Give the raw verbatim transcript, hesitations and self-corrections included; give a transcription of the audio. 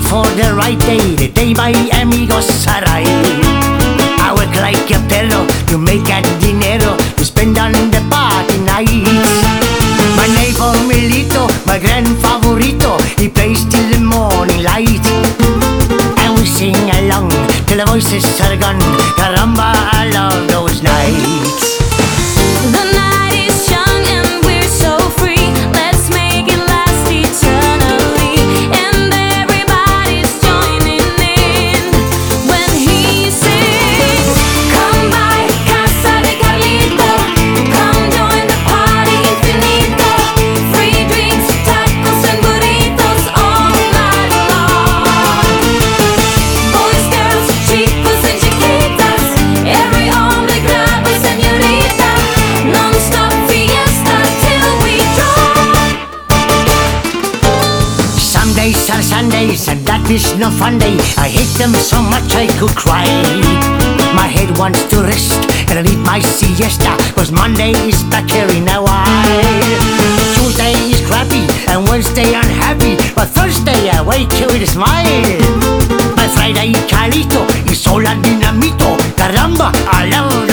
for the right day, the day my amigos arrive. I work like a perro to make a dinero to spend on the party nights. My neighbor Milito, my gran favorito, he plays till the morning light. And we sing along till the voices are gone. Caramba, I love those nights. The night is young and we're so free. Let's make it last eternally. And everybody's joining in when he sings. Come by Casa de Carlito, come join the party infinito. Free drinks, tacos and burritos all night long. Boys, girls, chicos and chiquitas, every hombre grab a señorita. Non-stop fiesta till we drop. Some days are Sundays and that is no fun day. I hate them so much I could cry. My head wants to rest and I need my siesta, cause Monday is back here in a while. Tuesday is crappy and Wednesday unhappy, but Thursday I wake with a smile. My Friday Carlito is all a dinamito. Caramba, I love